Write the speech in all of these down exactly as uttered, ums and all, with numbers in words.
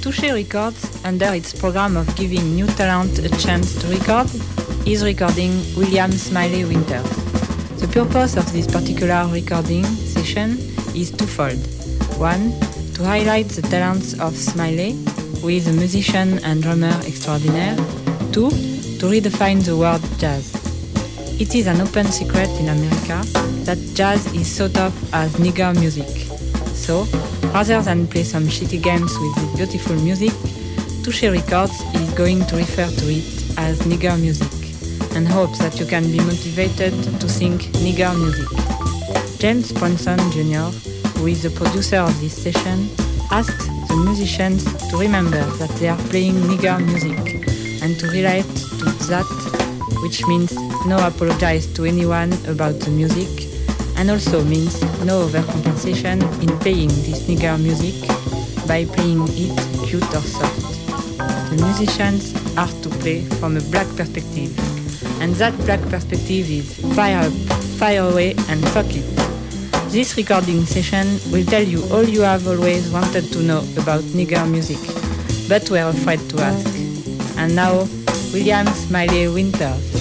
Touché Records, under its program of giving new talent a chance to record, is recording William Smiley Winters. The purpose of this particular recording session is twofold. One, to highlight the talents of Smiley, who is a musician and drummer extraordinaire. Two, to redefine the word jazz. It is an open secret in America that jazz is thought of as nigger music. So, rather than play some shitty games with this beautiful music, Touché Records is going to refer to it as nigger music and hopes that you can be motivated to sing nigger music. James Ponson Junior, who is the producer of this session, asks the musicians to remember that they are playing nigger music and to relate to that, which means no apologize to anyone about the music, and also means no overcompensation in playing this nigger music by playing it cute or soft. The musicians are to play from a black perspective, and that black perspective is fire up, fire away, and fuck it. This recording session will tell you all you have always wanted to know about nigger music, but were afraid to ask. And now, William Smiley Winters.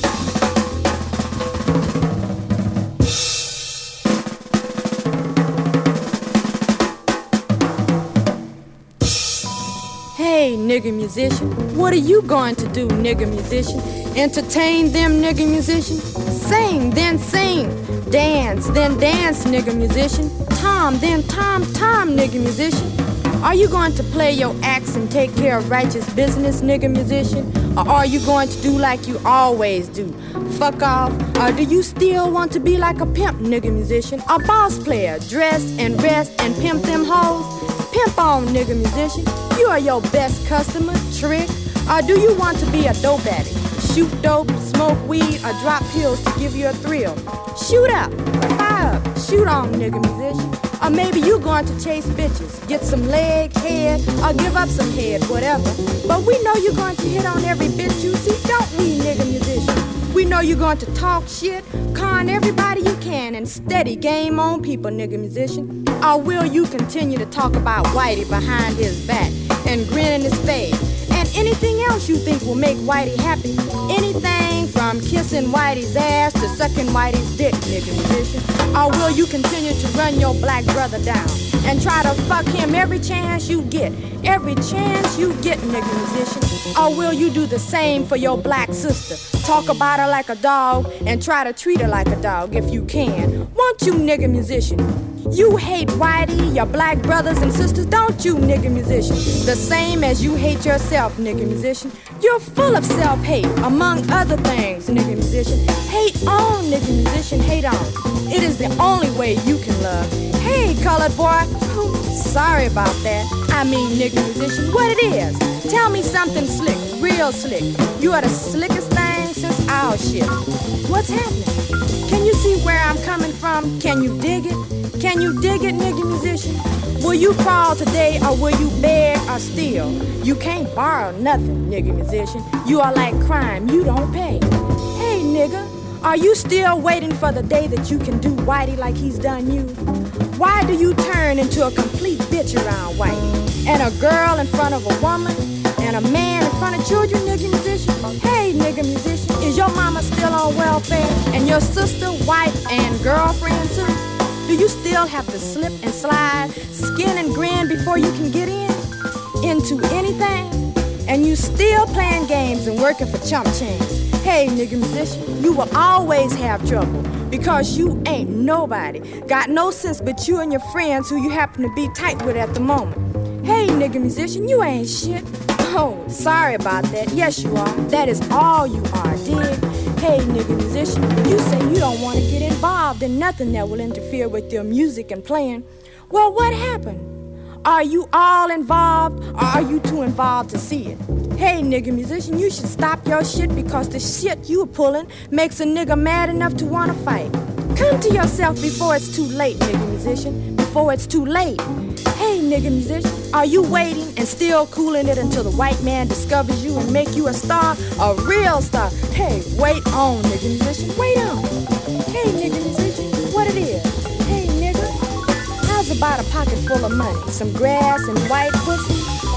Hey, nigger musician, what are you going to do, nigger musician? Entertain them, nigger musician? Sing, then sing. Dance, then dance, nigger musician. Tom, then tom, tom, nigger musician. Are you going to play your axe and take care of righteous business, nigger musician? Or are you going to do like you always do? Fuck off. Or do you still want to be like a pimp, nigger musician? A boss player, dress and rest and pimp them hoes? Pimp on, nigger musician. You are your best customer, trick. Or do you want to be a dope addict? Shoot dope, smoke weed, or drop pills to give you a thrill? Shoot up, fire up, shoot on, nigger musician. Or maybe you going to chase bitches, get some leg, head, or give up some head, whatever. But we know you're going to hit on every bitch you see, don't we, nigger musician? We know you're going to talk shit, con everybody you can, and steady game on people, nigger musician. Or will you continue to talk about Whitey behind his back and grin in his face? And anything else you think will make Whitey happy? Anything from kissing Whitey's ass to sucking Whitey's dick, nigger musician? Or will you continue to run your black brother down and try to fuck him every chance you get? Every chance you get, nigger musician? Or will you do the same for your black sister? Talk about her like a dog and try to treat her like a dog if you can. Won't you, nigger musician? You hate Whitey, your black brothers and sisters, don't you, nigger musician? The same as you hate yourself, nigger musician. You're full of self-hate, among other things, nigger musician. Hate on, nigger musician, hate on. It is the only way you can love. Hey, colored boy, oh, sorry about that. I mean, nigger musician, what it is? Tell me something slick, real slick. You are the slickest thing since our shit. What's happening? Can you see where I'm coming from? Can you dig it? Can you dig it, nigger musician? Will you crawl today or will you beg or steal? You can't borrow nothing, nigger musician. You are like crime, you don't pay. Hey, nigga, are you still waiting for the day that you can do Whitey like he's done you? Why do you turn into a complete bitch around Whitey? And a girl in front of a woman? And a man in front of children, nigger musician? Hey, nigger musician, is your mama still on welfare? And your sister, wife, and girlfriend too? Do you still have to slip and slide, skin and grin before you can get in? Into anything? And you still playing games and working for chump change? Hey, nigger musician, you will always have trouble because you ain't nobody. Got no sense but you and your friends who you happen to be tight with at the moment. Hey, nigger musician, you ain't shit. Oh, sorry about that. Yes, you are. That is all you are, dig? Hey, nigger musician, you say you don't want to get involved in nothing that will interfere with your music and playing. Well, what happened? Are you all involved, or are you too involved to see it? Hey, nigger musician, you should stop your shit because the shit you pulling makes a nigga mad enough to want to fight. Come to yourself before it's too late, nigger musician, before it's too late. Hey, nigger musician, are you waiting and still cooling it until the white man discovers you and make you a star, a real star? Hey, wait on, nigger musician, wait on. Hey, nigger musician, what it is? Hey, nigger, how's about a pocket full of money, some grass and white pussy?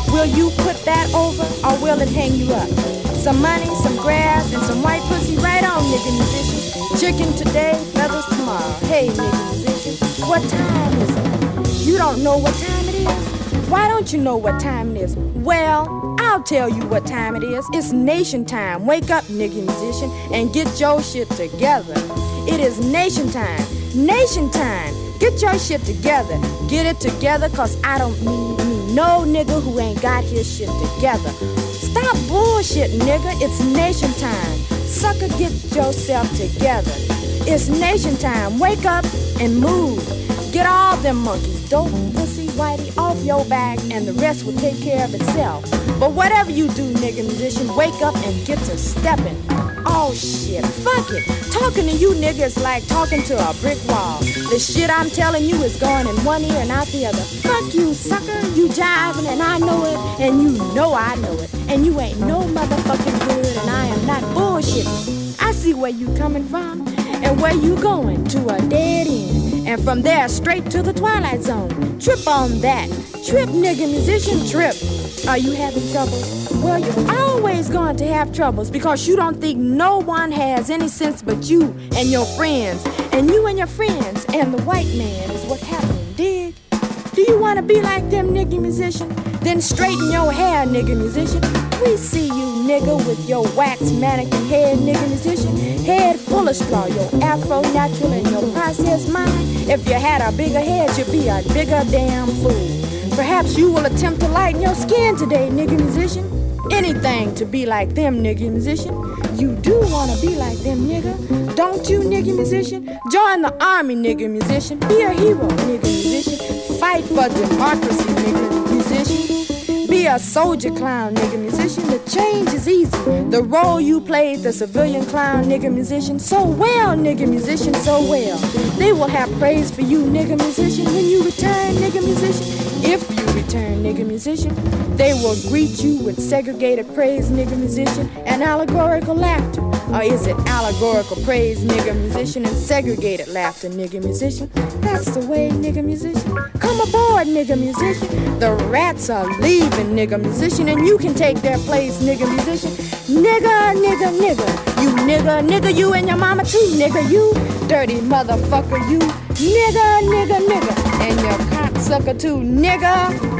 Will you put that over or will it hang you up? Some money, some grass, and some white pussy, right on, nigga musician. Chicken today, feathers tomorrow. Hey, nigga musician, what time is it? You don't know what time it is? Why don't you know what time it is? Well, I'll tell you what time it is. It's nation time. Wake up, nigga musician, and get your shit together. It is nation time. Nation time. Get your shit together. Get it together, cause I don't need me no nigga who ain't got his shit together. Stop bullshit, nigga. It's nation time. Sucker, get yourself together. It's nation time. Wake up and move. Get all them monkeys, dope, pussy, whitey, off your back, and the rest will take care of itself. But whatever you do, nigga musician, wake up and get to stepping. Oh shit, fuck it. Talking to you nigga is like talking to a brick wall. The shit I'm telling you is going in one ear and out the other. Fuck you, sucker. You jiving and I know it, and you know I know it. And you ain't no motherfucking good, and I am not bullshitting. I see where you coming from and where you going, to a dead end. And from there straight to the Twilight Zone. Trip on that. Trip, nigga musician, trip. Are you having trouble? Well, you're always going to have troubles because you don't think no one has any sense but you and your friends. And you and your friends and the white man is what happened, dig? Do you want to be like them, nigga musician? Then straighten your hair, nigga musician. We see you, nigga, with your wax mannequin head, nigga musician. Head full of straw, your afro natural and your processed mind. If you had a bigger head, you'd be a bigger damn fool. Perhaps you will attempt to lighten your skin today, nigga musician. Anything to be like them, nigga musician. You do want to be like them, nigga. Don't you, nigga musician? Join the army, nigga musician. Be a hero, nigga musician. Fight for democracy, nigga musician. Be a soldier clown, nigga musician. The change is easy. The role you played, the civilian clown, nigga musician, so well, nigga musician, so well. They will have praise for you, nigga musician, when you return, nigga musician. If you return, nigga musician, they will greet you with segregated praise, nigga musician, and allegorical laughter. Or is it allegorical praise, nigga musician, and segregated laughter, nigga musician? That's the way, nigga musician. Come aboard, nigga musician. The rats are leaving, nigga musician, and you can take their place, nigga musician. Nigga, nigga, nigga. You nigga, nigga, you and your mama too, nigga, you. Dirty motherfucker, you. Nigga, nigga, nigga. And your cocksucker too, nigga.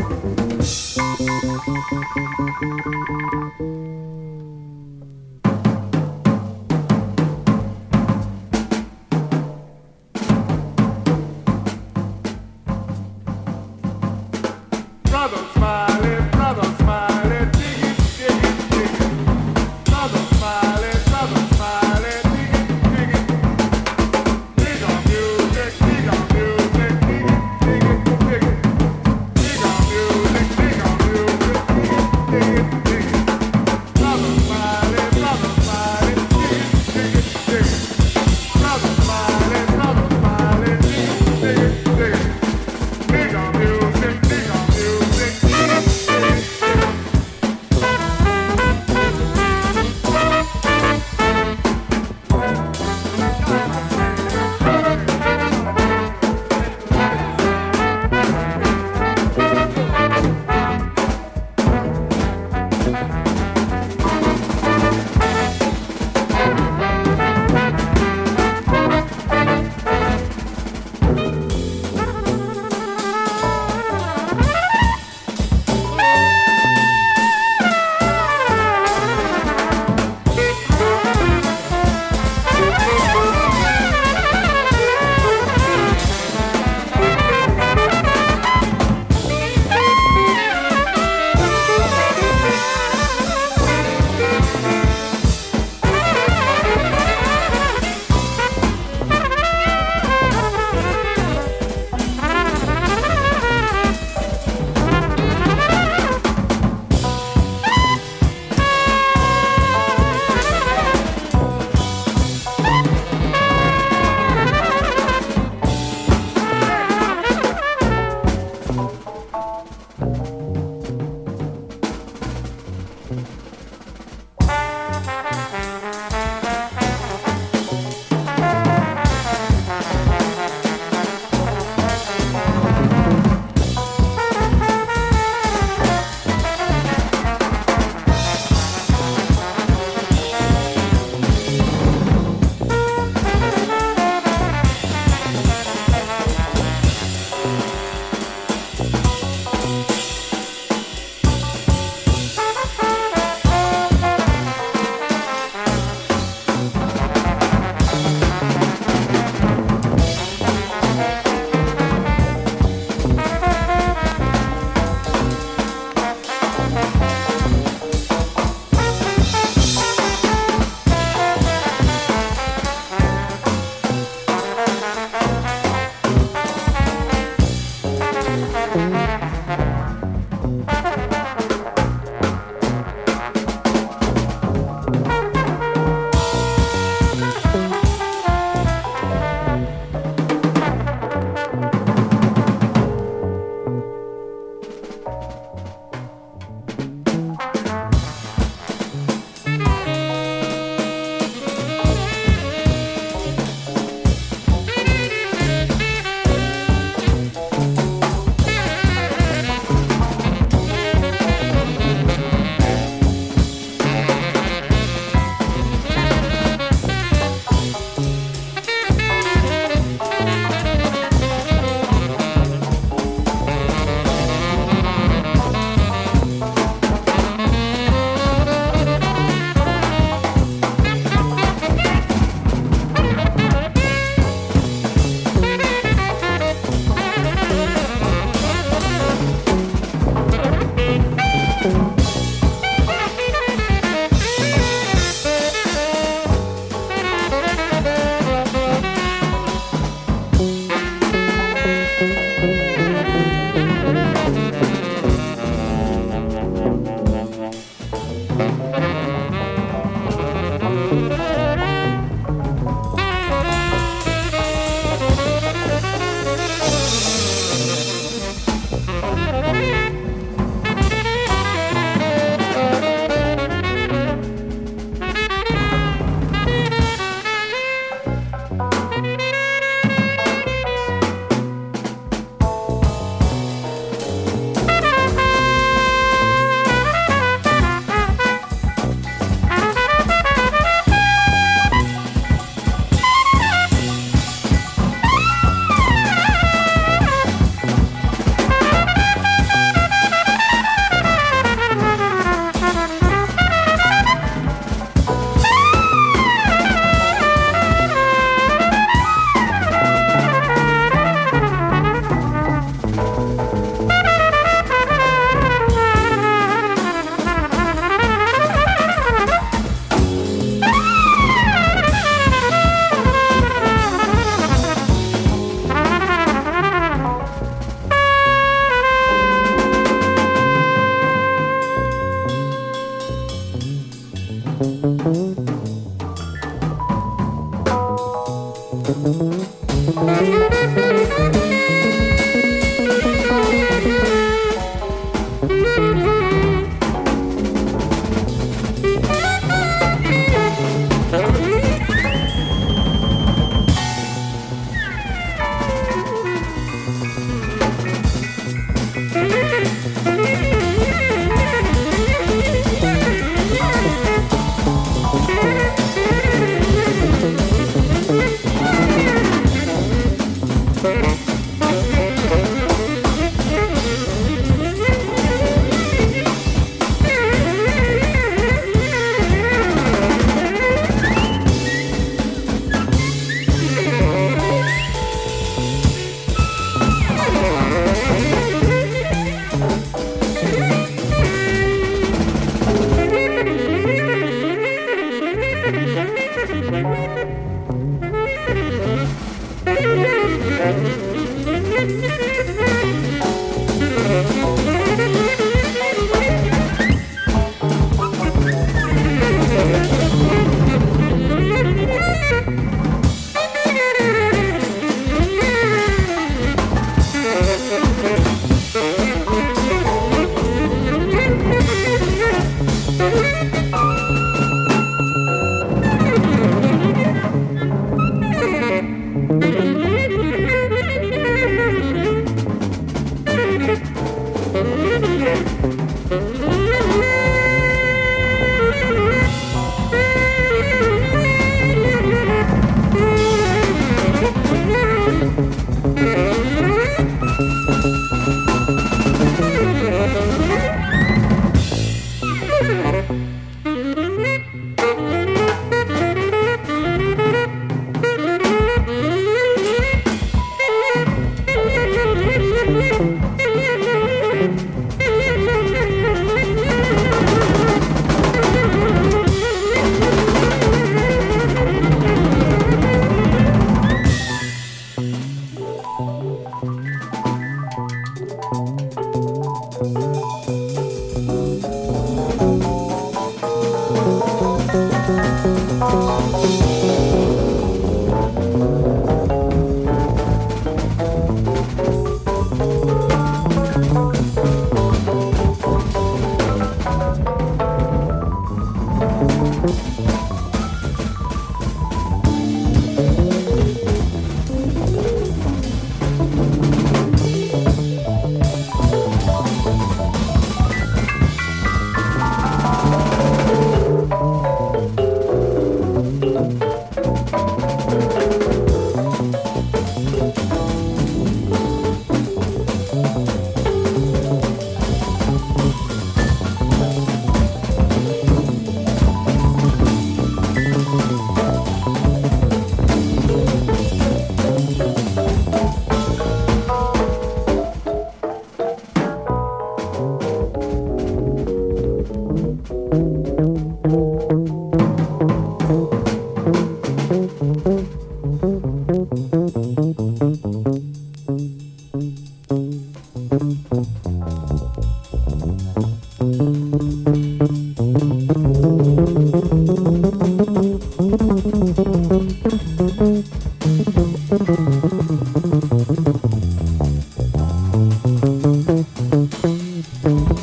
Bye.